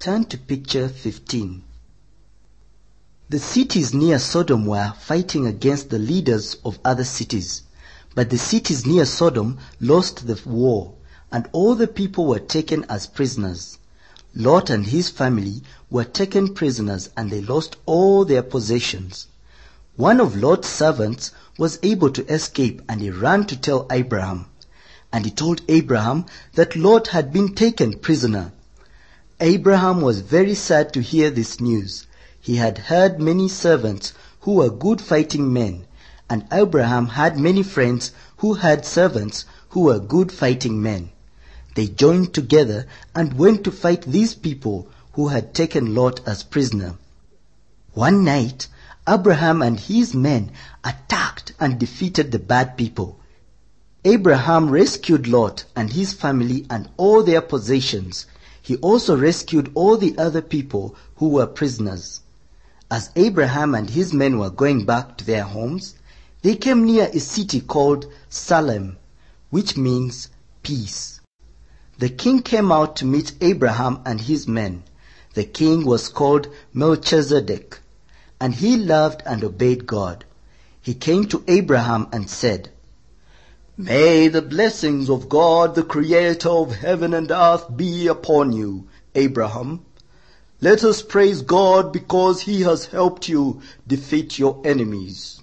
Turn to picture 15. The cities near Sodom were fighting against the leaders of other cities. But the cities near Sodom lost the war, and all the people were taken as prisoners. Lot and his family were taken prisoners, and they lost all their possessions. One of Lot's servants was able to escape, and he ran to tell Abraham. And he told Abraham that Lot had been taken prisoner. Abraham was very sad to hear this news. He had heard many servants who were good fighting men, and Abraham had many friends who had servants who were good fighting men. They joined together and went to fight these people who had taken Lot as prisoner. One night, Abraham and his men attacked and defeated the bad people. Abraham rescued Lot and his family and all their possessions. He also rescued all the other people who were prisoners. As Abraham and his men were going back to their homes, they came near a city called Salem, which means peace. The king came out to meet Abraham and his men. The king was called Melchizedek, and he loved and obeyed God. He came to Abraham and said, "May the blessings of God, the creator of heaven and earth, be upon you, Abraham. Let us praise God because he has helped you defeat your enemies."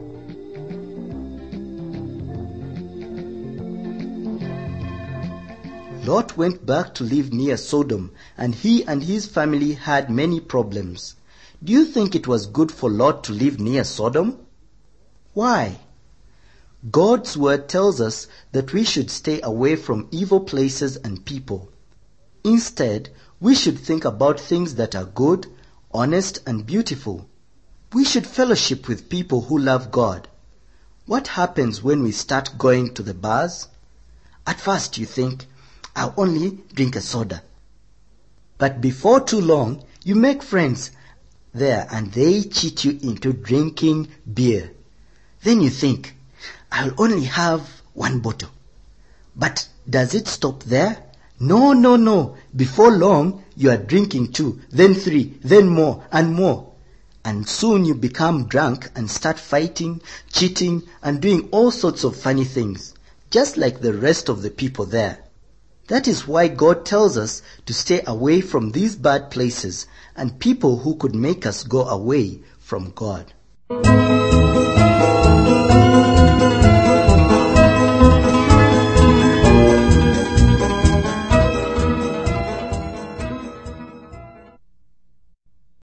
Lot went back to live near Sodom, and he and his family had many problems. Do you think it was good for Lot to live near Sodom? Why? God's word tells us that we should stay away from evil places and people. Instead, we should think about things that are good, honest, and beautiful. We should fellowship with people who love God. What happens when we start going to the bars? At first you think, "I'll only drink a soda." But before too long, you make friends there and they cheat you into drinking beer. Then you think, "I'll only have one bottle." But does it stop there? No. Before long, you are drinking 2, then 3, then more and more. And soon you become drunk and start fighting, cheating, and doing all sorts of funny things, just like the rest of the people there. That is why God tells us to stay away from these bad places and people who could make us go away from God.